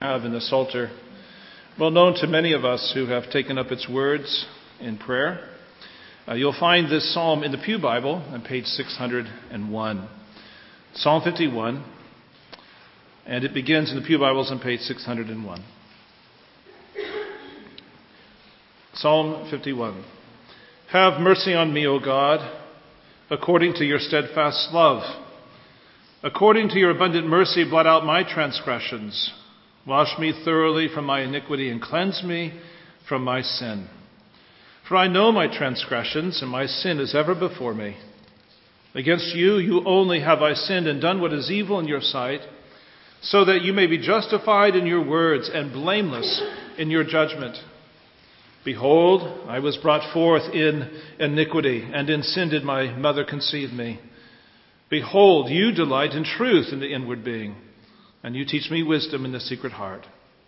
Have in the Psalter, well known to many of us who have taken up its words in prayer. You'll find this psalm in the Pew Bible on page 601. Psalm 51, and it begins in the Pew Bibles on page 601. Psalm 51. Have mercy on me, O God, according to your steadfast love. According to your abundant mercy, blot out my transgressions. Wash me thoroughly from my iniquity and cleanse me from my sin. For I know my transgressions, and my sin is ever before me. Against you only have I sinned and done what is evil in your sight, so that you may be justified in your words and blameless in your judgment. Behold, I was brought forth in iniquity, and in sin did my mother conceive me. Behold, you delight in truth in the inward being, and you teach me wisdom in the secret heart.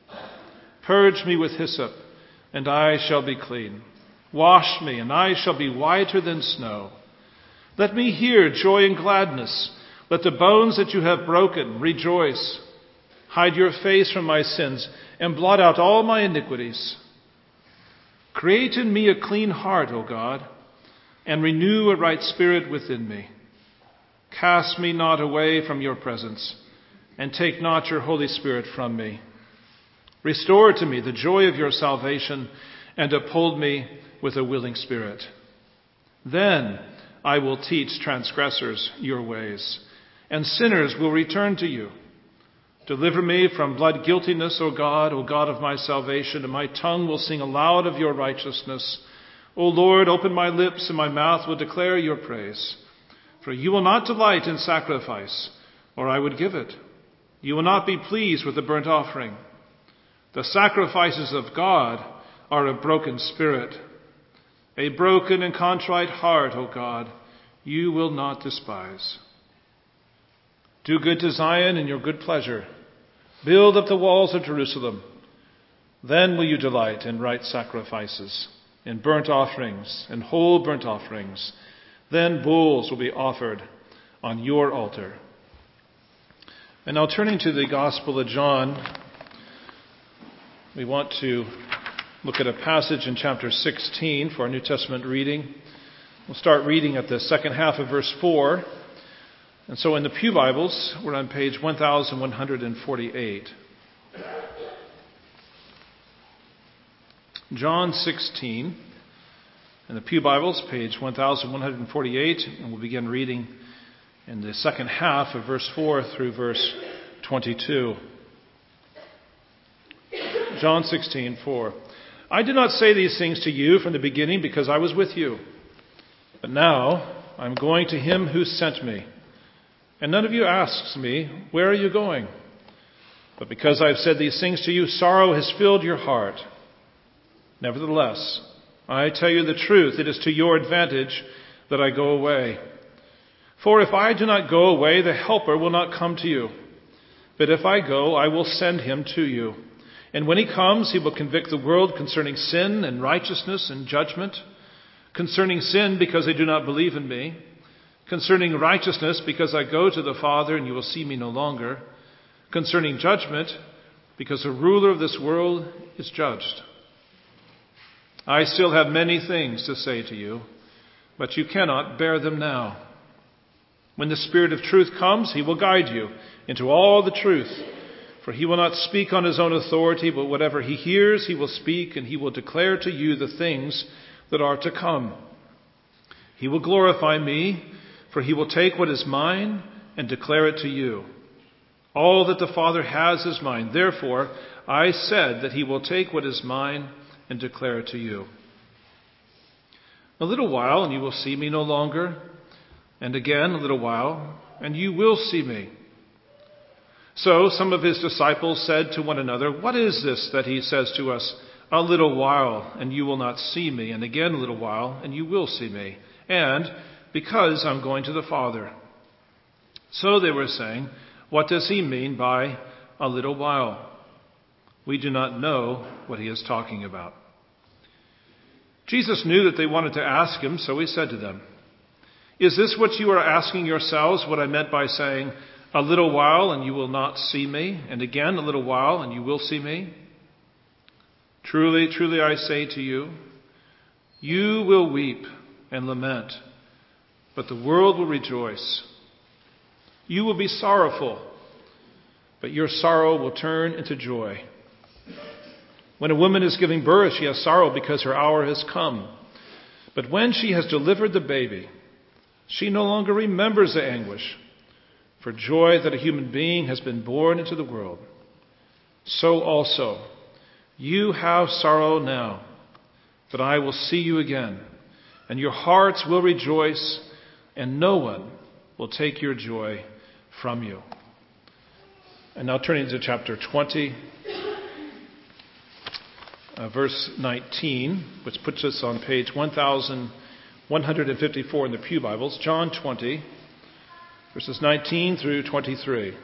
Purge me with hyssop, and I shall be clean. Wash me, and I shall be whiter than snow. Let me hear joy and gladness. Let the bones that you have broken rejoice. Hide your face from my sins, and blot out all my iniquities. Create in me a clean heart, O God, and renew a right spirit within me. Cast me not away from your presence, and take not your Holy Spirit from me. Restore to me the joy of your salvation, and uphold me with a willing spirit. Then I will teach transgressors your ways, and sinners will return to you. Deliver me from blood guiltiness, O God of my salvation, and my tongue will sing aloud of your righteousness. O Lord, open my lips, and my mouth will declare your praise. For you will not delight in sacrifice, or I would give it. You will not be pleased with the burnt offering. The sacrifices of God are a broken spirit. A broken and contrite heart, O God, you will not despise. Do good to Zion in your good pleasure. Build up the walls of Jerusalem. Then will you delight in right sacrifices, in burnt offerings, and whole burnt offerings. Then bulls will be offered on your altar. And now turning to the Gospel of John, we want to look at a passage in chapter 16 for our New Testament reading. We'll start reading at the second half of verse 4. And so in the Pew Bibles, we're on page 1148. John 16, in the Pew Bibles, page 1148, and we'll begin reading in the second half of verse 4 through verse 22. John 16:4. I did not say these things to you from the beginning because I was with you. But now I'm going to him who sent me. And none of you asks me, where are you going? But because I've said these things to you, sorrow has filled your heart. Nevertheless, I tell you the truth, it is to your advantage that I go away. For if I do not go away, the Helper will not come to you. But if I go, I will send him to you. And when he comes, he will convict the world concerning sin and righteousness and judgment. Concerning sin, because they do not believe in me. Concerning righteousness, because I go to the Father and you will see me no longer. Concerning judgment, because the ruler of this world is judged. I still have many things to say to you, but you cannot bear them now. When the Spirit of truth comes, he will guide you into all the truth. For he will not speak on his own authority, but whatever he hears, he will speak, and he will declare to you the things that are to come. He will glorify me, for he will take what is mine and declare it to you. All that the Father has is mine. Therefore, I said that he will take what is mine and declare it to you. A little while, and you will see me no longer. And again, a little while, and you will see me. So some of his disciples said to one another, what is this that he says to us, a little while, and you will not see me, and again a little while, and you will see me, and because I'm going to the Father. So they were saying, what does he mean by a little while? We do not know what he is talking about. Jesus knew that they wanted to ask him, so he said to them, is this what you are asking yourselves, what I meant by saying, A little while and you will not see me, and again a little while and you will see me. Truly, truly I say to you, you will weep and lament, but the world will rejoice. You will be sorrowful, but your sorrow will turn into joy. When a woman is giving birth, she has sorrow because her hour has come. But when she has delivered the baby, she no longer remembers the anguish for joy that a human being has been born into the world. So also, you have sorrow now, but I will see you again, and your hearts will rejoice, and no one will take your joy from you. And now turning to chapter 20, verse 19, which puts us on page 1154 in the Pew Bibles. John 20, verses 19 through 23.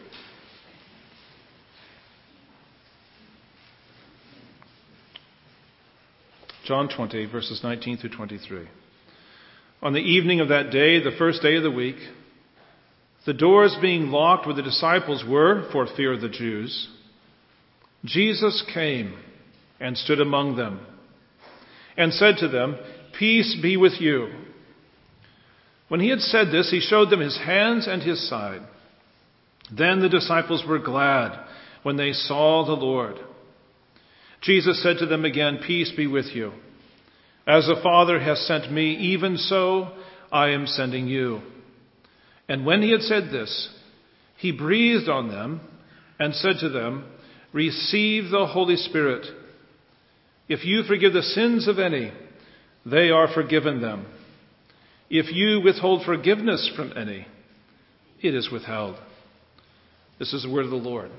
John 20, verses 19 through 23. On the evening of that day, the first day of the week, the doors being locked where the disciples were for fear of the Jews, Jesus came and stood among them and said to them, "Peace be with you." When he had said this, he showed them his hands and his side. Then the disciples were glad when they saw the Lord. Jesus said to them again, "Peace be with you. As the Father has sent me, even so I am sending you." And when he had said this, he breathed on them and said to them, "Receive the Holy Spirit. If you forgive the sins of any, they are forgiven them. If you withhold forgiveness from any, it is withheld." This is the word of the Lord.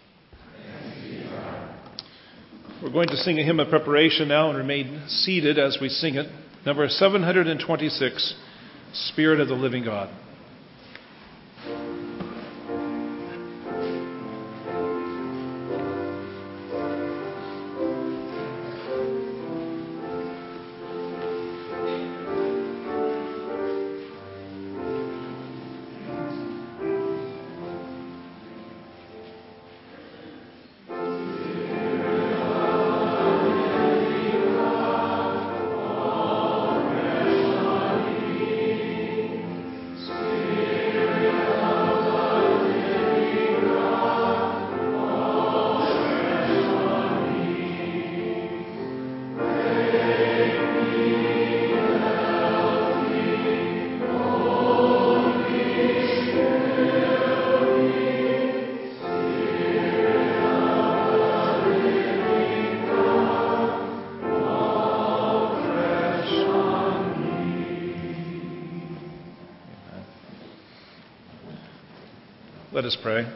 We're going to sing a hymn of preparation now and remain seated as we sing it. Number 726, Spirit of the Living God. Let us pray.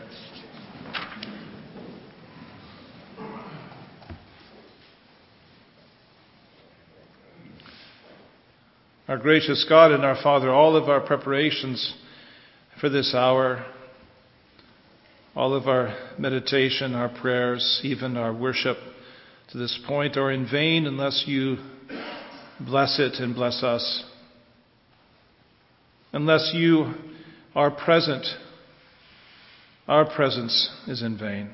Our gracious God and our Father, all of our preparations for this hour, all of our meditation, our prayers, even our worship to this point are in vain unless you bless it and bless us. Unless you are present, our presence is in vain.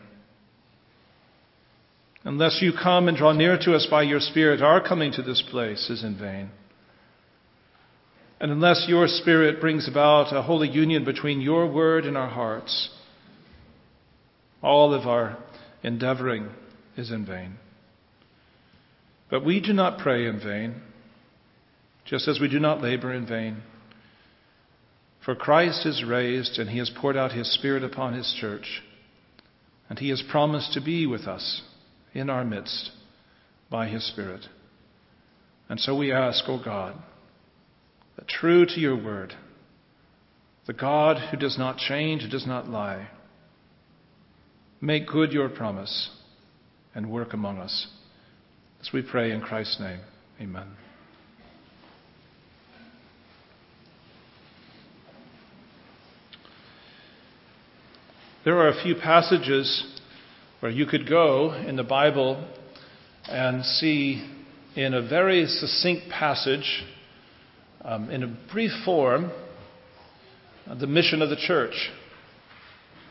Unless you come and draw near to us by your Spirit, our coming to this place is in vain. And unless your Spirit brings about a holy union between your word and our hearts, all of our endeavoring is in vain. But we do not pray in vain, just as we do not labor in vain. For Christ is raised, and he has poured out his Spirit upon his church, and he has promised to be with us in our midst by his Spirit. And so we ask, O God, that true to your word, the God who does not change, who does not lie, make good your promise and work among us. As we pray in Christ's name, amen. There are a few passages where you could go in the Bible and see in a very succinct passage, in a brief form, the mission of the church.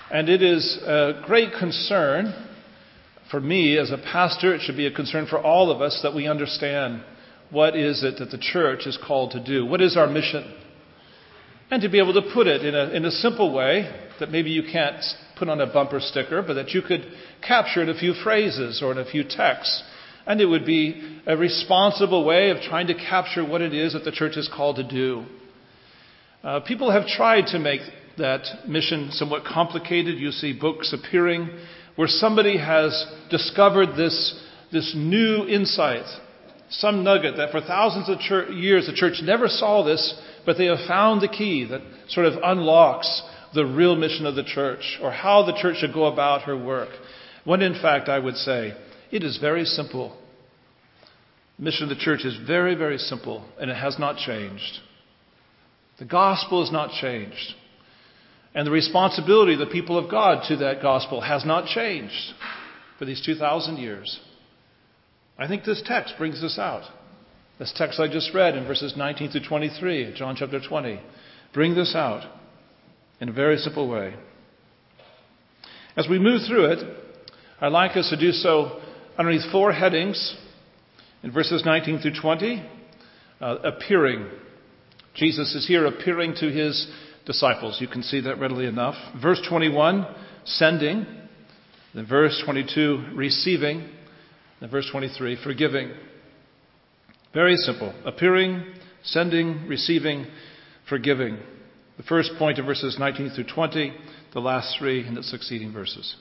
And it is a great concern for me as a pastor. It should be a concern for all of us that we understand what is it that the church is called to do. What is our mission? And to be able to put it in a simple way that maybe you can't put on a bumper sticker, but that you could capture in a few phrases or in a few texts. And it would be a responsible way of trying to capture what it is that the church is called to do. People have tried to make that mission somewhat complicated. You see books appearing where somebody has discovered this new insight, some nugget that for thousands of years the church never saw this, but they have found the key that sort of unlocks the real mission of the church, or how the church should go about her work. When in fact I would say it is very simple. The mission of the church is very, very simple, and it has not changed. The gospel has not changed. And the responsibility of the people of God to that gospel has not changed for these 2,000 years. I think this text brings this out. This text I just read in verses 19 through 23 of John chapter 20 bring this out in a very simple way. As we move through it, I'd like us to do so underneath 4 headings. In verses 19 through 20, appearing. Jesus is here appearing to his disciples. You can see that readily enough. Verse 21, sending. Then verse 22, receiving. Then verse 23, forgiving. Very simple. Appearing, sending, receiving, forgiving. The first point of verses 19 through 20, the last 3 in the succeeding verses.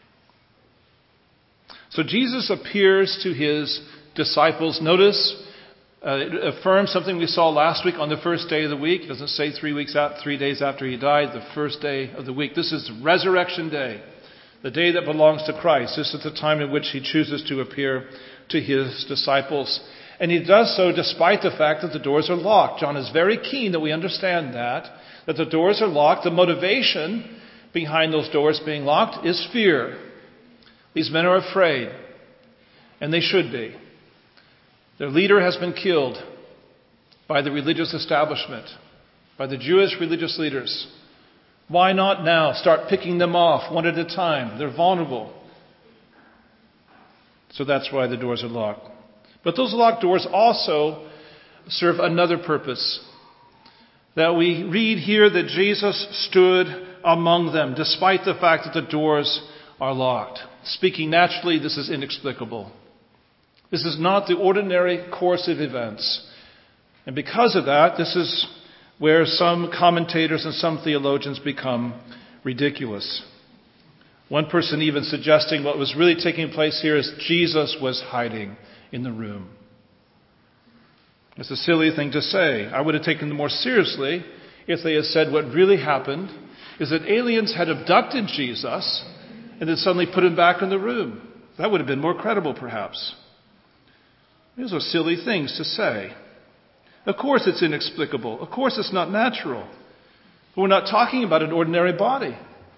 So Jesus appears to his disciples. Notice, it affirms something we saw last week on the first day of the week. It doesn't say 3 days after he died, the first day of the week. This is Resurrection Day, the day that belongs to Christ. This is the time in which he chooses to appear to his disciples. And he does so despite the fact that the doors are locked. John is very keen that we understand that the doors are locked. The motivation behind those doors being locked is fear. These men are afraid, and they should be. Their leader has been killed by the religious establishment, by the Jewish religious leaders. Why not now start picking them off one at a time? They're vulnerable. So that's why the doors are locked. But those locked doors also serve another purpose. That we read here that Jesus stood among them, despite the fact that the doors are locked. Speaking naturally, this is inexplicable. This is not the ordinary course of events. And because of that, this is where some commentators and some theologians become ridiculous. One person even suggesting what was really taking place here is Jesus was hiding in the room. It's a silly thing to say. I would have taken them more seriously if they had said what really happened is that aliens had abducted Jesus and then suddenly put him back in the room. That would have been more credible, perhaps. These are silly things to say. Of course it's inexplicable. Of course it's not natural. But we're not talking about an ordinary body.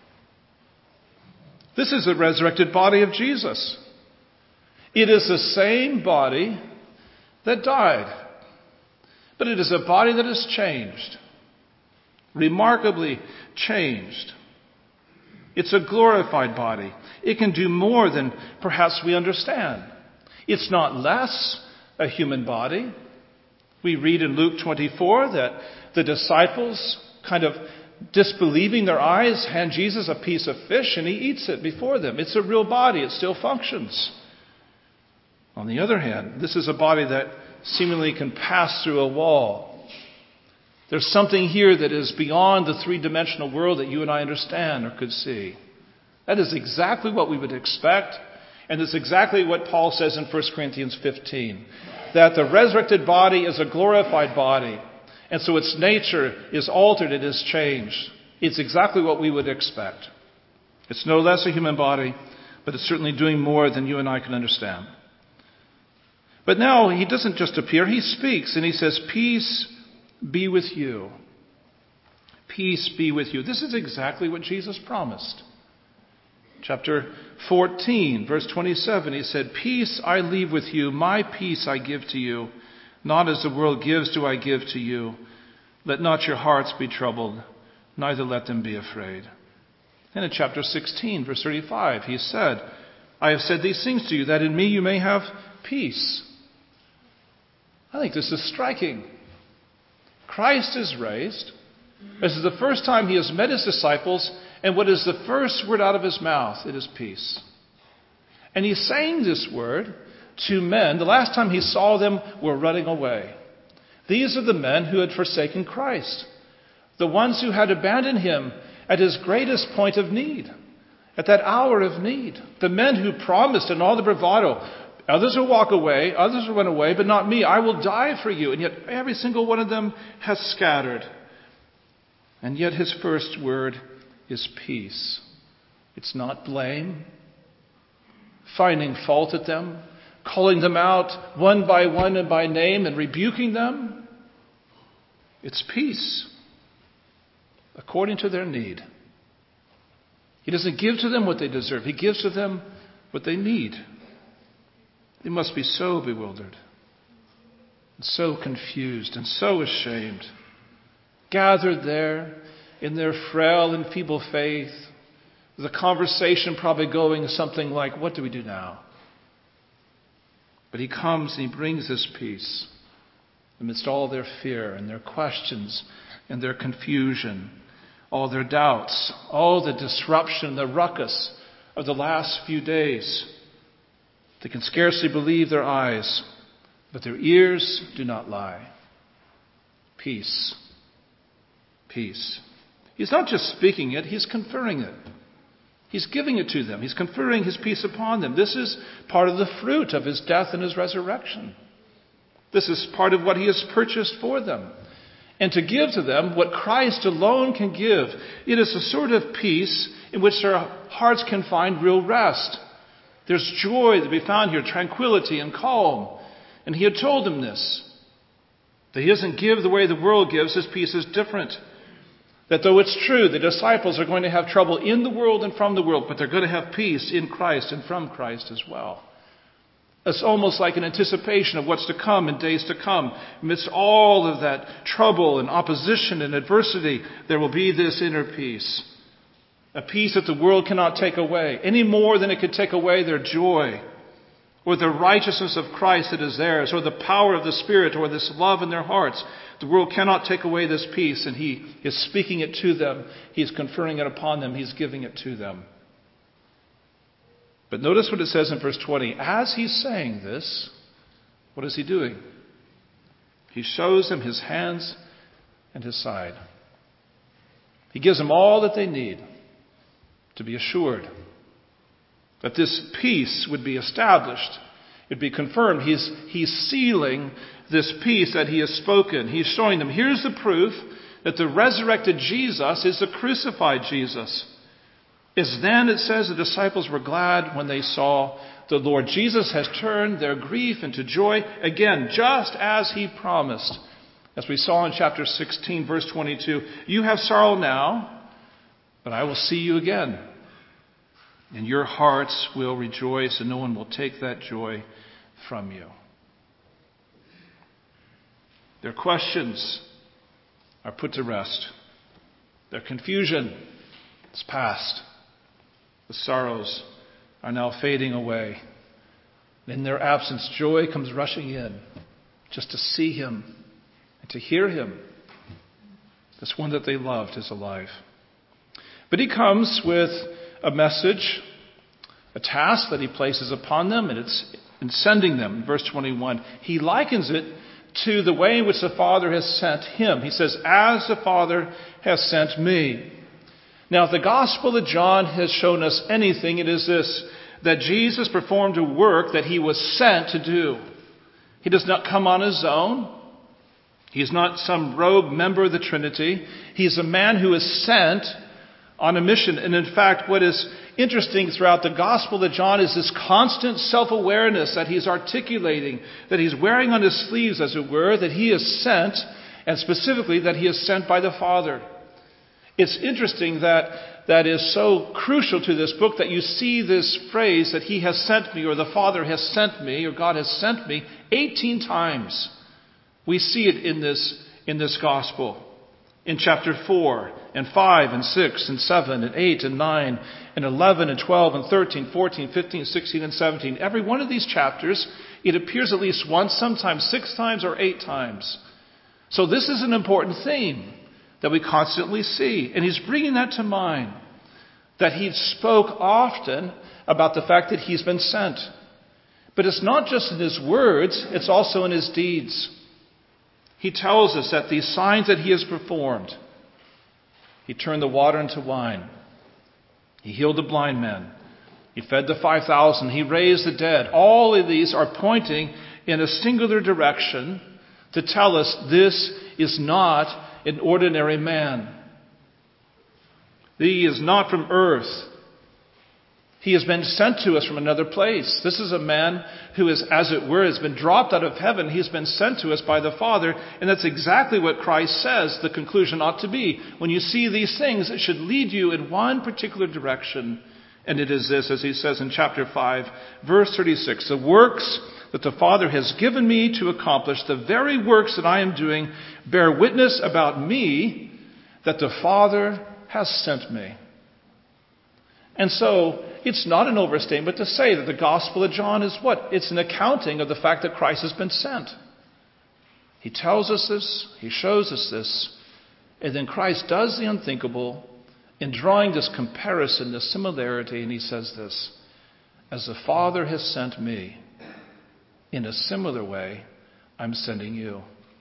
This is the resurrected body of Jesus. It is the same body that died. But it is a body that has changed. Remarkably changed. It's a glorified body. It can do more than perhaps we understand. It's not less a human body. We read in Luke 24 that the disciples, kind of disbelieving their eyes, hand Jesus a piece of fish and he eats it before them. It's a real body. It still functions. On the other hand, this is a body that seemingly can pass through a wall. There's something here that is beyond the three-dimensional world that you and I understand or could see. That is exactly what we would expect. And it's exactly what Paul says in 1 Corinthians 15. That the resurrected body is a glorified body. And so its nature is altered, it is changed. It's exactly what we would expect. It's no less a human body, but it's certainly doing more than you and I can understand. But now he doesn't just appear, he speaks and he says, "Peace be with you." Peace be with you. This is exactly what Jesus promised. Chapter 14, verse 27, he said, "Peace I leave with you, my peace I give to you. Not as the world gives do I give to you. Let not your hearts be troubled, neither let them be afraid." And in chapter 16, verse 35, he said, I have said these things to you, that in me you may have peace. I think this is striking. Christ is raised. This is the first time he has met his disciples, and what is the first word out of his mouth? It is peace. And he's saying this word to men. The last time he saw them were running away. These are the men who had forsaken Christ, the ones who had abandoned him at his greatest point of need, at that hour of need. The men who promised in all the bravado, others will walk away, others will run away, but not me. I will die for you. And yet every single one of them has scattered. And yet his first word is peace. It's not blame, finding fault at them, calling them out one by one and by name and rebuking them. It's peace according to their need. He doesn't give to them what they deserve. He gives to them what they need. They must be so bewildered, and so confused, and so ashamed, gathered there in their frail and feeble faith, the conversation probably going something like, what do we do now? But he comes and he brings this peace amidst all their fear and their questions and their confusion, all their doubts, all the disruption, the ruckus of the last few days. They can scarcely believe their eyes, but their ears do not lie. Peace. Peace. He's not just speaking it, he's conferring it. He's giving it to them. He's conferring his peace upon them. This is part of the fruit of his death and his resurrection. This is part of what he has purchased for them. And to give to them what Christ alone can give. It is a sort of peace in which their hearts can find real rest. There's joy to be found here, tranquility and calm. And he had told them this, that he doesn't give the way the world gives. His peace is different. That though it's true, the disciples are going to have trouble in the world and from the world, but they're going to have peace in Christ and from Christ as well. It's almost like an anticipation of what's to come in days to come. Amidst all of that trouble and opposition and adversity, there will be this inner peace. A peace that the world cannot take away, any more than it could take away their joy, or the righteousness of Christ that is theirs, or the power of the Spirit, or this love in their hearts. The world cannot take away this peace, and he is speaking it to them. He is conferring it upon them. He's giving it to them. But notice what it says in verse 20. As he's saying this, what is he doing? He shows them his hands and his side. He gives them all that they need to be assured that this peace would be established. It'd be confirmed. He's sealing this peace that he has spoken. He's showing them, here's the proof that the resurrected Jesus is the crucified Jesus. Is then, it says, the disciples were glad when they saw the Lord. Jesus has turned their grief into joy. Again, just as he promised. As we saw in chapter 16, verse 22, you have sorrow now, but I will see you again. And your hearts will rejoice, and no one will take that joy from you. Their questions are put to rest. Their confusion is past. The sorrows are now fading away. In their absence, joy comes rushing in just to see him and to hear him. This one that they loved is alive. But he comes with a message, a task that he places upon them, and it's in sending them. Verse 21, he likens it to the way in which the Father has sent him. He says, as the Father has sent me. Now, if the Gospel of John has shown us anything, it is this, that Jesus performed a work that he was sent to do. He does not come on his own. He's not some rogue member of the Trinity. He's a man who is sent on a mission. And in fact, what is interesting throughout the Gospel of John is this constant self-awareness that he's articulating, that he's wearing on his sleeves, as it were, that he is sent, and specifically that he is sent by the Father. It's interesting that is so crucial to this book that you see this phrase that he has sent me, or the Father has sent me, or God has sent me, 18 times. We see it in this gospel. in chapter 4 and 5 and 6 and 7 and 8 and 9 and 11 and 12 and 13, 14, 15, 16, and 17. Every one of these chapters, it appears at least once, sometimes 6 times or 8 times. So this is an important theme that we constantly see. And he's bringing that to mind, that he spoke often about the fact that he's been sent. But it's not just in his words, it's also in his deeds. He tells us that these signs that he has performed, he turned the water into wine, he healed the blind man, he fed the 5,000, he raised the dead. All of these are pointing in a singular direction to tell us this is not an ordinary man. He is not from earth. He has been sent to us from another place. This is a man who is, as it were, has been dropped out of heaven. He's been sent to us by the Father. And that's exactly what Christ says the conclusion ought to be. When you see these things, it should lead you in one particular direction. And it is this, as he says in chapter 5, verse 36, the works that the Father has given me to accomplish, the very works that I am doing, bear witness about me that the Father has sent me. And so, it's not an overstatement to say that the Gospel of John is what? It's an accounting of the fact that Christ has been sent. He tells us this, he shows us this, and then Christ does the unthinkable in drawing this comparison, this similarity, and he says this, as the Father has sent me, in a similar way, I'm sending you.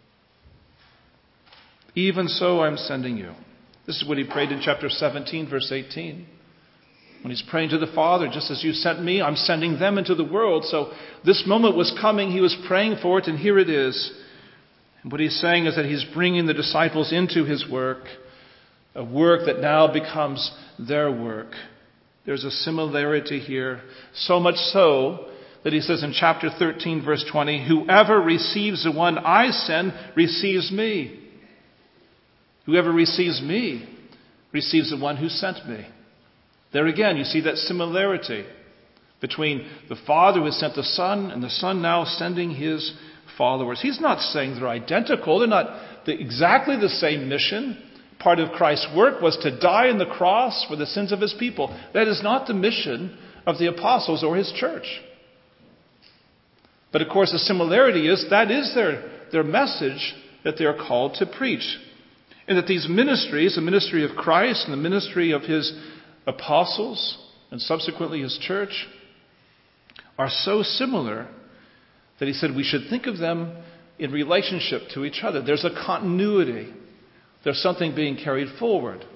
Even so, I'm sending you. This is what he prayed in chapter 17, verse 18. When he's praying to the Father, just as you sent me, I'm sending them into the world. So this moment was coming. He was praying for it, and here it is. And what he's saying is that he's bringing the disciples into his work, a work that now becomes their work. There's a similarity here, so much so that he says in chapter 13, verse 20, whoever receives the one I send receives me. Whoever receives me receives the one who sent me. There again, you see that similarity between the Father who has sent the Son and the Son now sending his followers. He's not saying they're identical. They're not exactly the same mission. Part of Christ's work was to die on the cross for the sins of his people. That is not the mission of the apostles or his church. But of course, the similarity is that is their message that they are called to preach. And that these ministries, the ministry of Christ and the ministry of his apostles and subsequently his church, are so similar that he said we should think of them in relationship to each other. There's a continuity. There's something being carried forward.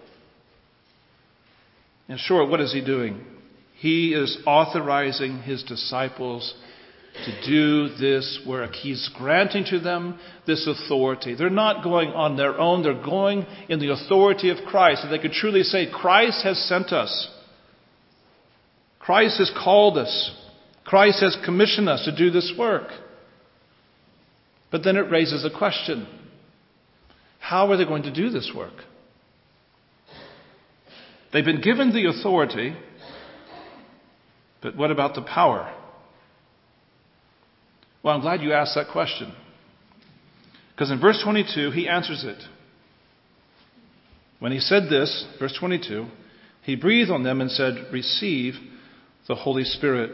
In short, what is he doing? He is authorizing his disciples to do this work. He's granting to them this authority. They're not going on their own. They're going in the authority of Christ. So they could truly say, Christ has sent us. Christ has called us. Christ has commissioned us to do this work. But then it raises a question. How are they going to do this work? They've been given the authority, but what about the power? Well, I'm glad you asked that question. Because in verse 22, he answers it. When he said this, verse 22, he breathed on them and said, receive the Holy Spirit.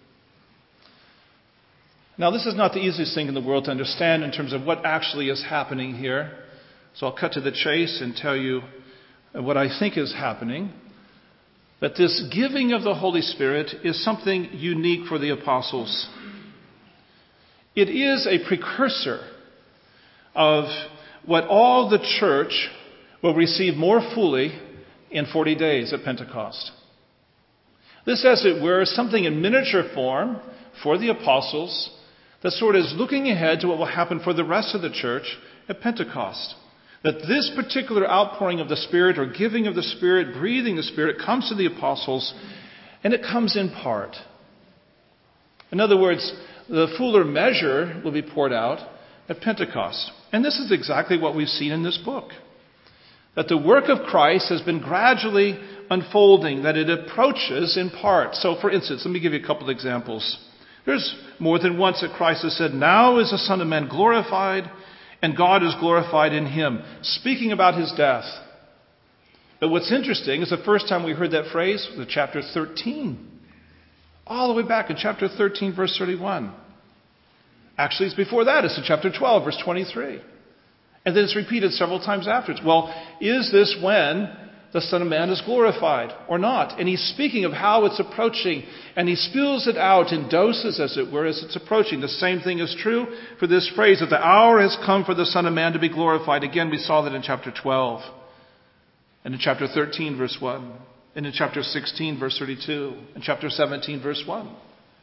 Now, this is not the easiest thing in the world to understand in terms of what actually is happening here. So I'll cut to the chase and tell you what I think is happening. That this giving of the Holy Spirit is something unique for the apostles. It is a precursor of what all the church will receive more fully in 40 days at Pentecost. This, as it were, is something in miniature form for the apostles that sort of is looking ahead to what will happen for the rest of the church at Pentecost. That this particular outpouring of the Spirit or giving of the Spirit, breathing the Spirit, comes to the apostles, and it comes in part. In other words, the fuller measure will be poured out at Pentecost. And this is exactly what we've seen in this book. That the work of Christ has been gradually unfolding, that it approaches in part. So, for instance, let me give you a couple of examples. There's more than once that Christ has said, now is the Son of Man glorified, and God is glorified in him, speaking about his death. But what's interesting is the first time we heard that phrase was chapter 13. All the way back in chapter 13, verse 31. Actually, it's before that. It's in chapter 12, verse 23. And then it's repeated several times afterwards. Well, is this when the Son of Man is glorified or not? And he's speaking of how it's approaching, and he spills it out in doses, as it were, as it's approaching. The same thing is true for this phrase, that the hour has come for the Son of Man to be glorified. Again, we saw that in chapter 12, and in chapter 13, verse 1, and in chapter 16, verse 32, and chapter 17, verse 1.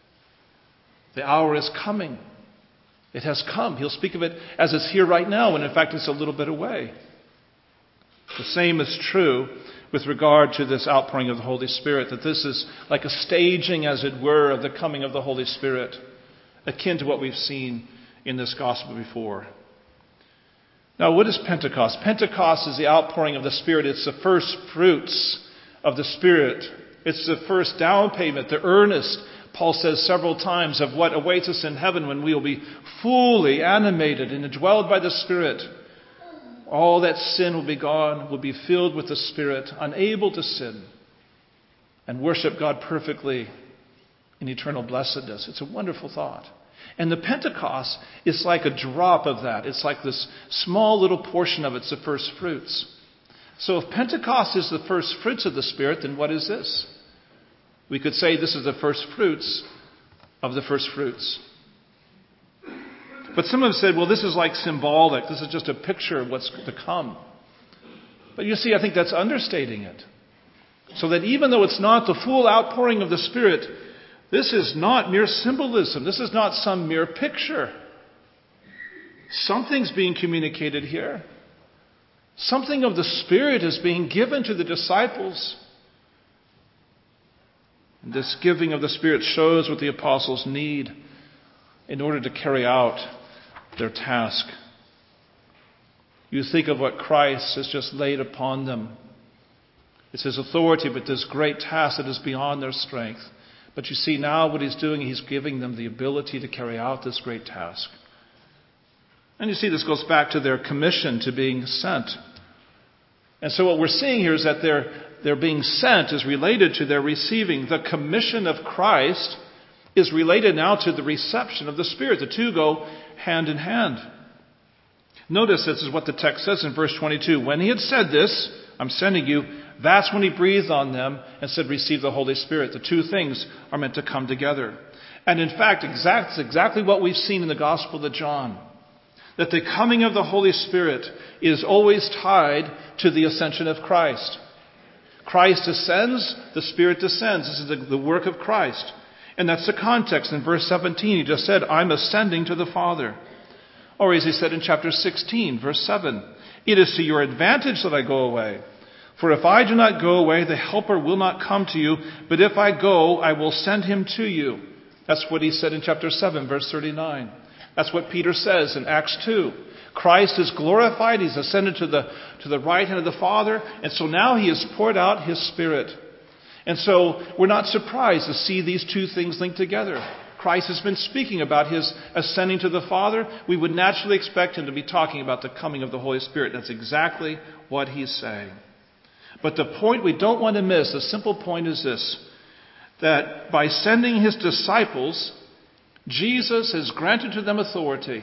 The hour is coming. It has come. He'll speak of it as it's here right now, when in fact it's a little bit away. The same is true with regard to this outpouring of the Holy Spirit, that this is like a staging, as it were, of the coming of the Holy Spirit, akin to what we've seen in this gospel before. Now, what is Pentecost? Pentecost is the outpouring of the Spirit. It's the first fruits of the Spirit. It's the first down payment, the earnest, Paul says several times, of what awaits us in heaven when we will be fully animated and indwelled by the Spirit. All that sin will be gone, will be filled with the Spirit, unable to sin, and worship God perfectly in eternal blessedness. It's a wonderful thought. And the Pentecost is like a drop of that. It's like this small little portion of it's the first fruits. So if Pentecost is the first fruits of the Spirit, then what is this? We could say this is the first fruits of the first fruits. But some have said, well, this is like symbolic. This is just a picture of what's to come. But you see, I think that's understating it. So that even though it's not the full outpouring of the Spirit, this is not mere symbolism. This is not some mere picture. Something's being communicated here. Something of the Spirit is being given to the disciples. And this giving of the Spirit shows what the apostles need in order to carry out their task. You think of what Christ has just laid upon them. It's his authority, but this great task that is beyond their strength. But you see now what he's doing, he's giving them the ability to carry out this great task. And you see this goes back to their commission to being sent. And so what we're seeing here is that their being sent is related to their receiving. The commission of Christ is related now to the reception of the Spirit. The two go hand in hand. Notice this is what the text says in verse 22. When he had said this, I'm sending you, that's when he breathed on them and said, receive the Holy Spirit. The two things are meant to come together. And in fact, exactly what we've seen in the Gospel of John. That the coming of the Holy Spirit is always tied to the ascension of Christ. Christ ascends, the Spirit descends. This is the work of Christ. And that's the context. In verse 17, he just said, I'm ascending to the Father. Or as he said in chapter 16, verse 7, it is to your advantage that I go away. For if I do not go away, the Helper will not come to you. But if I go, I will send him to you. That's what he said in chapter 7, verse 39. That's what Peter says in Acts 2. Christ is glorified. He's ascended to the right hand of the Father. And so now he has poured out his Spirit. And so we're not surprised to see these two things linked together. Christ has been speaking about his ascending to the Father. We would naturally expect him to be talking about the coming of the Holy Spirit. That's exactly what he's saying. But the point we don't want to miss, the simple point is this, that by sending his disciples, Jesus has granted to them authority.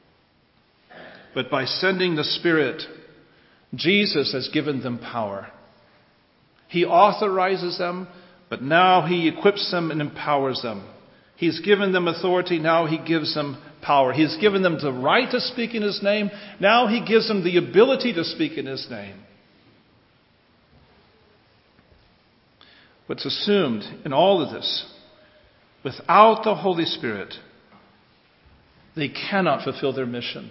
But by sending the Spirit, Jesus has given them power. He authorizes them, but now he equips them and empowers them. He's given them authority, now he gives them power. He's given them the right to speak in his name, now he gives them the ability to speak in his name. What's assumed in all of this, without the Holy Spirit, they cannot fulfill their mission.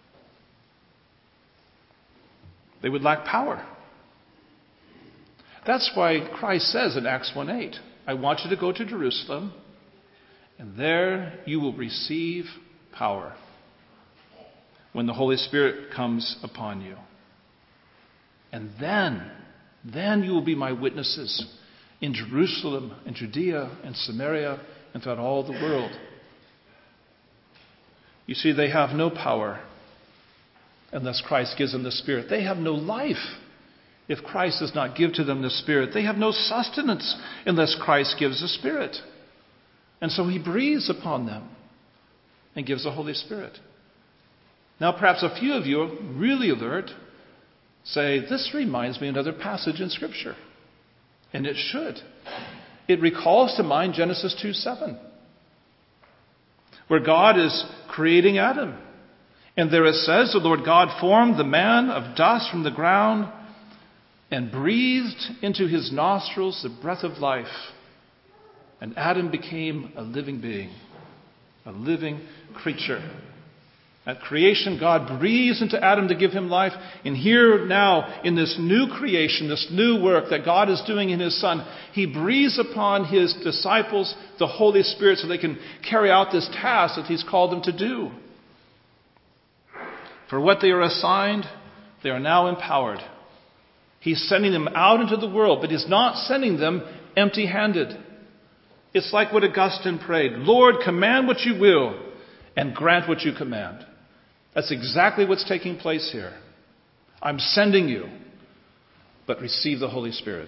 They would lack power. That's why Christ says in Acts 1:8, I want you to go to Jerusalem, and there you will receive power when the Holy Spirit comes upon you. And then you will be my witnesses in Jerusalem and Judea and Samaria and throughout all the world. You see, they have no power unless Christ gives them the Spirit. They have no life if Christ does not give to them the Spirit. They have no sustenance unless Christ gives the Spirit. And so he breathes upon them and gives the Holy Spirit. Now perhaps a few of you, really alert, say, this reminds me of another passage in Scripture. And it should. It recalls to mind Genesis 2:7, where God is creating Adam. And there it says, the Lord God formed the man of dust from the ground and breathed into his nostrils the breath of life. And Adam became a living being, a living creature. At creation, God breathes into Adam to give him life. And here now, in this new creation, this new work that God is doing in his Son, he breathes upon his disciples the Holy Spirit so they can carry out this task that he's called them to do. For what they are assigned, they are now empowered. He's sending them out into the world, but he's not sending them empty-handed. It's like what Augustine prayed, Lord, command what you will and grant what you command. That's exactly what's taking place here. I'm sending you, but receive the Holy Spirit.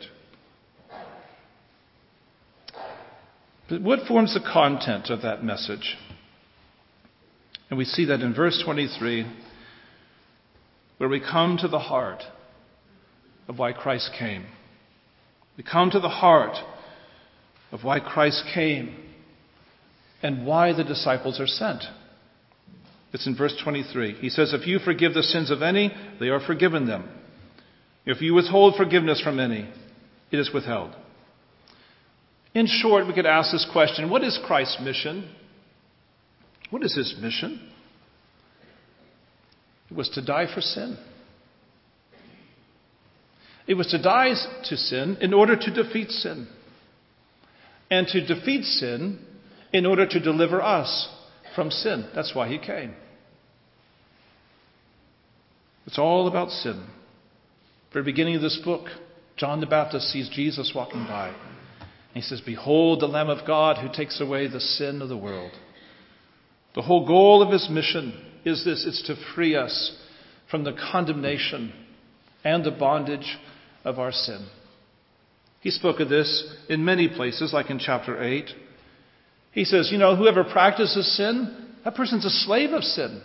But what forms the content of that message? And we see that in verse 23, where we come to the heart of why Christ came. We come to the heart of why Christ came and why the disciples are sent. It's in verse 23. He says, if you forgive the sins of any, they are forgiven them. If you withhold forgiveness from any, it is withheld. In short, we could ask this question, what is Christ's mission? What is his mission? It was to die for sin. It was to die to sin in order to defeat sin. And to defeat sin in order to deliver us from sin. That's why he came. It's all about sin. Very beginning of this book, John the Baptist sees Jesus walking by. And he says, behold the Lamb of God who takes away the sin of the world. The whole goal of his mission is this. It's to free us from the condemnation and the bondage of our sin. He spoke of this in many places, like in chapter 8. He says, whoever practices sin, that person's a slave of sin.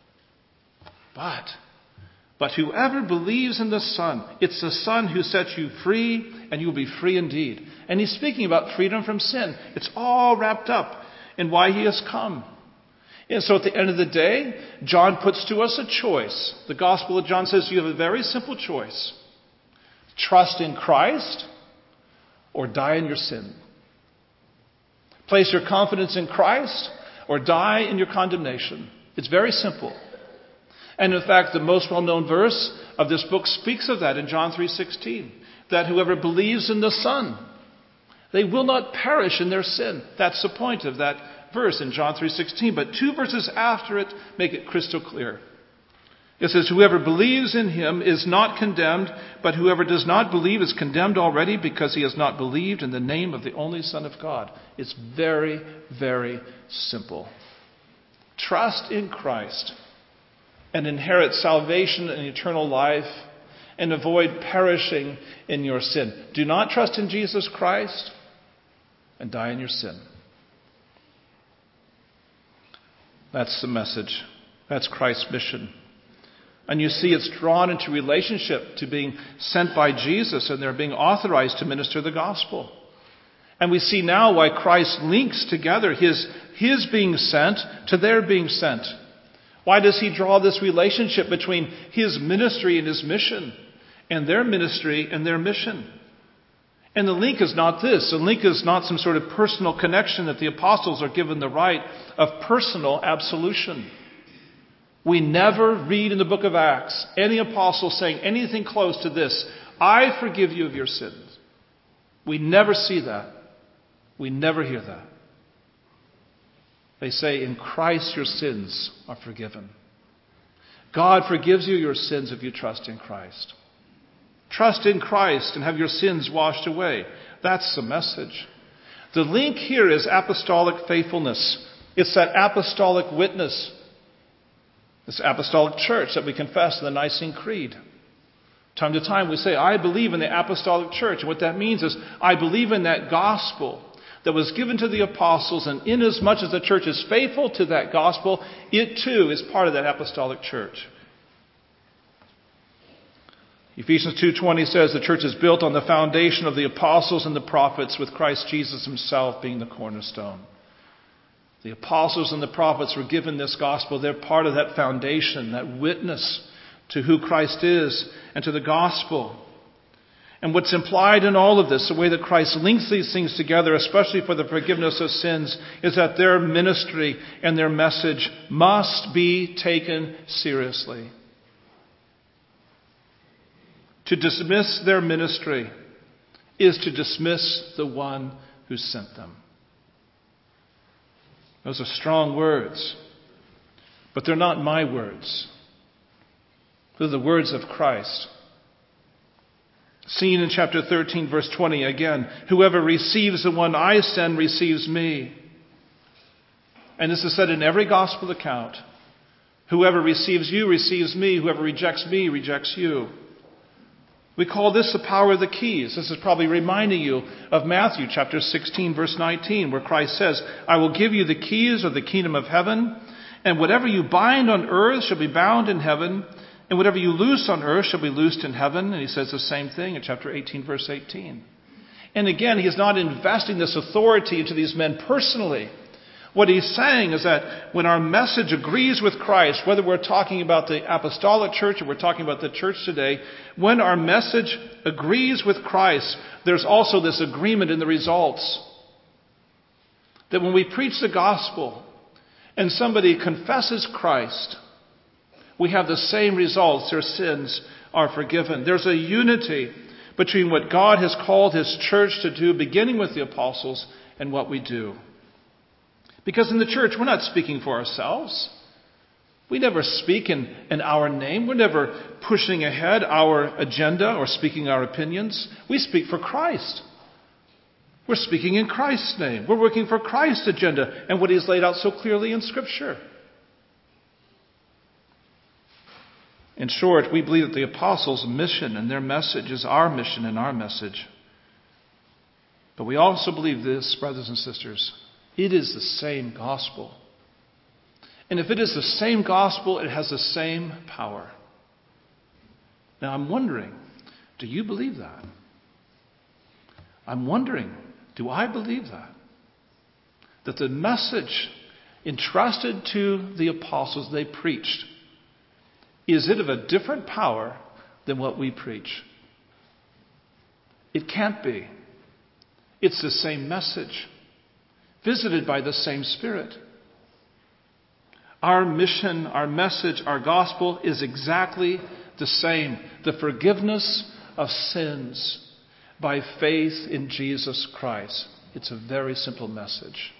But whoever believes in the Son, it's the Son who sets you free, and you will be free indeed. And he's speaking about freedom from sin. It's all wrapped up in why he has come. And so at the end of the day, John puts to us a choice. The Gospel of John says you have a very simple choice. Trust in Christ or die in your sin. Place your confidence in Christ or die in your condemnation. It's very simple. And in fact, the most well-known verse of this book speaks of that in John 3:16. That whoever believes in the Son, they will not perish in their sin. That's the point of that verse in John 3:16. But 2 verses after it make it crystal clear. It says, whoever believes in him is not condemned, but whoever does not believe is condemned already because he has not believed in the name of the only Son of God. It's very, very simple. Trust in Christ and inherit salvation and eternal life and avoid perishing in your sin. Do not trust in Jesus Christ and die in your sin. That's the message. That's Christ's mission. And you see it's drawn into relationship to being sent by Jesus, and they're being authorized to minister the gospel. And we see now why Christ links together his being sent to their being sent. Why does he draw this relationship between his ministry and his mission, and their ministry and their mission? And the link is not this. The link is not some sort of personal connection that the apostles are given the right of personal absolution. We never read in the book of Acts any apostle saying anything close to this. I forgive you of your sins. We never see that. We never hear that. They say, in Christ your sins are forgiven. God forgives you your sins if you trust in Christ. Trust in Christ and have your sins washed away. That's the message. The link here is apostolic faithfulness. It's that apostolic witness. This apostolic church that we confess in the Nicene Creed. Time to time we say, I believe in the apostolic church. And what that means is, I believe in that gospel that was given to the apostles, and inasmuch as the church is faithful to that gospel, it too is part of that apostolic church. Ephesians 2:20 says the church is built on the foundation of the apostles and the prophets, with Christ Jesus himself being the cornerstone. The apostles and the prophets were given this gospel. They're part of that foundation, that witness to who Christ is and to the gospel. And what's implied in all of this, the way that Christ links these things together, especially for the forgiveness of sins, is that their ministry and their message must be taken seriously. To dismiss their ministry is to dismiss the one who sent them. Those are strong words, but they're not my words. They're the words of Christ. Seen in chapter 13, verse 20 again, whoever receives the one I send receives me. And this is said in every gospel account. Whoever receives you receives me. Whoever rejects me rejects you. We call this the power of the keys. This is probably reminding you of Matthew chapter 16, verse 19, where Christ says, I will give you the keys of the kingdom of heaven, and whatever you bind on earth shall be bound in heaven, and whatever you loose on earth shall be loosed in heaven. And he says the same thing in chapter 18, verse 18. And again, he is not investing this authority into these men personally. What he's saying is that when our message agrees with Christ, whether we're talking about the apostolic church or we're talking about the church today, when our message agrees with Christ, there's also this agreement in the results. That when we preach the gospel and somebody confesses Christ, we have the same results. Their sins are forgiven. There's a unity between what God has called his church to do, beginning with the apostles, and what we do. Because in the church, we're not speaking for ourselves. We never speak in our name. We're never pushing ahead our agenda or speaking our opinions. We speak for Christ. We're speaking in Christ's name. We're working for Christ's agenda and what he's laid out so clearly in Scripture. In short, we believe that the apostles' mission and their message is our mission and our message. But we also believe this, brothers and sisters. It is the same gospel. And if it is the same gospel, it has the same power. Now I'm wondering, do you believe that? I'm wondering, do I believe that? That the message entrusted to the apostles they preached, is it of a different power than what we preach? It can't be. It's the same message, visited by the same Spirit. Our mission, our message, our gospel is exactly the same. The forgiveness of sins by faith in Jesus Christ. It's a very simple message.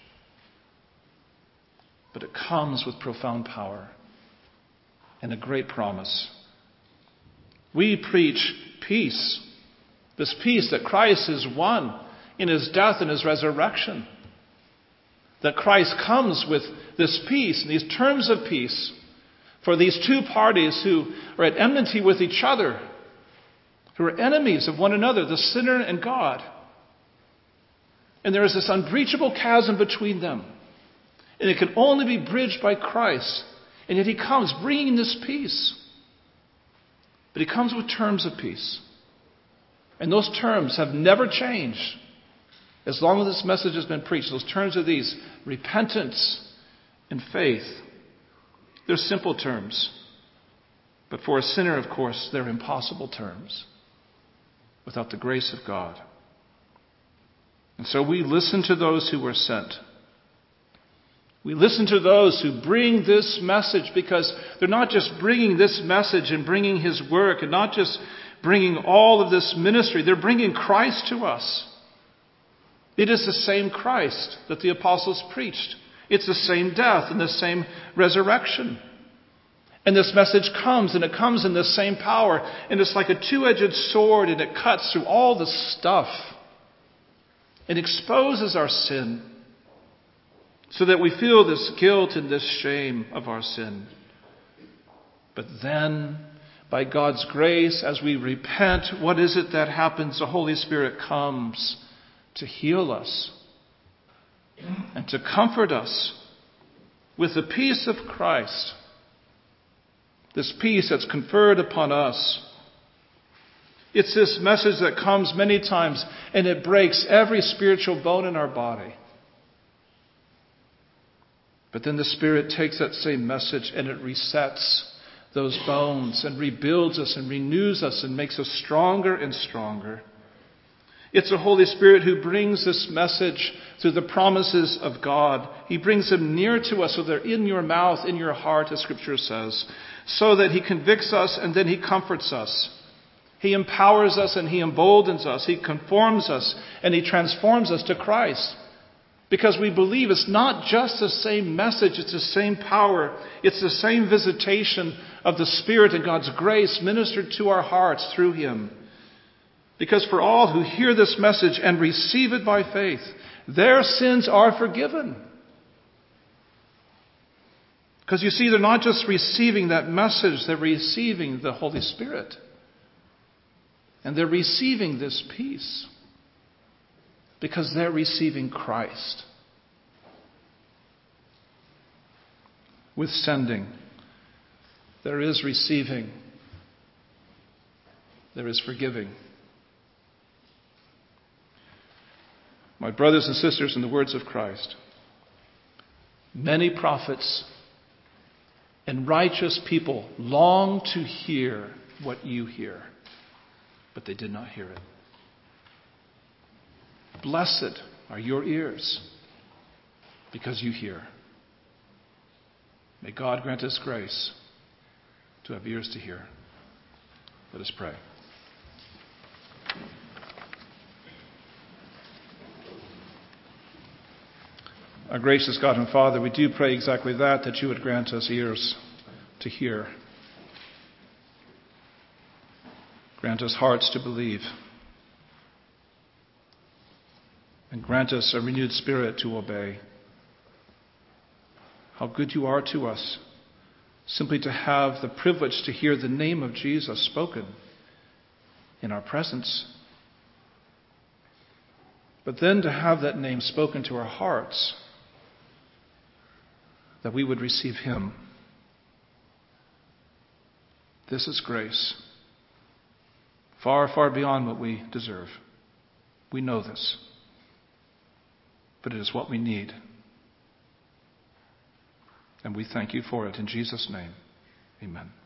But it comes with profound power and a great promise. We preach peace. This peace that Christ has won in his death and his resurrection. That Christ comes with this peace and these terms of peace for these two parties who are at enmity with each other, who are enemies of one another, the sinner and God. And there is this unbreachable chasm between them. And it can only be bridged by Christ. And yet he comes bringing this peace. But he comes with terms of peace. And those terms have never changed. As long as this message has been preached, those terms are these: repentance and faith. They're simple terms. But for a sinner, of course, they're impossible terms without the grace of God. And so we listen to those who were sent. We listen to those who bring this message, because they're not just bringing this message and bringing his work and not just bringing all of this ministry. They're bringing Christ to us. It is the same Christ that the apostles preached. It's the same death and the same resurrection. And this message comes, and it comes in the same power. And it's like a two-edged sword, and it cuts through all the stuff. It exposes our sin so that we feel this guilt and this shame of our sin. But then, by God's grace, as we repent, what is it that happens? The Holy Spirit comes to heal us and to comfort us with the peace of Christ. This peace that's conferred upon us. It's this message that comes many times and it breaks every spiritual bone in our body. But then the Spirit takes that same message and it resets those bones and rebuilds us and renews us and makes us stronger and stronger. It's the Holy Spirit who brings this message through the promises of God. He brings them near to us so they're in your mouth, in your heart, as Scripture says, so that He convicts us and then He comforts us. He empowers us and He emboldens us. He conforms us and He transforms us to Christ. Because we believe it's not just the same message, it's the same power. It's the same visitation of the Spirit and God's grace ministered to our hearts through Him. Because for all who hear this message and receive it by faith, their sins are forgiven. Because you see, they're not just receiving that message, they're receiving the Holy Spirit. And they're receiving this peace. Because they're receiving Christ. With sending, there is receiving. There is forgiving. My brothers and sisters, in the words of Christ, many prophets and righteous people long to hear what you hear, but they did not hear it. Blessed are your ears, because you hear. May God grant us grace to have ears to hear. Let us pray. Our gracious God and Father, we do pray exactly that you would grant us ears to hear. Grant us hearts to believe. And grant us a renewed spirit to obey. How good you are to us, simply to have the privilege to hear the name of Jesus spoken in our presence. But then to have that name spoken to our hearts, that we would receive Him. This is grace, far, far beyond what we deserve. We know this. But it is what we need. And we thank you for it in Jesus' name. Amen.